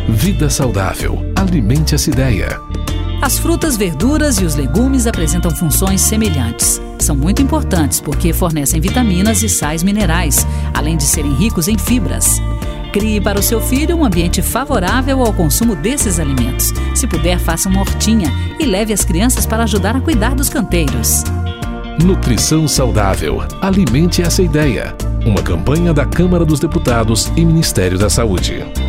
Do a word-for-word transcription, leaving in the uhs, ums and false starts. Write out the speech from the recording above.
Vida saudável. Alimente essa ideia. As frutas, verduras e os legumes apresentam funções semelhantes. São muito importantes porque fornecem vitaminas e sais minerais, além de serem ricos em fibras. Crie para o seu filho um ambiente favorável ao consumo desses alimentos. Se puder, faça uma hortinha e leve as crianças para ajudar a cuidar dos canteiros. Nutrição saudável. Alimente essa ideia. Uma campanha da Câmara dos Deputados e Ministério da Saúde.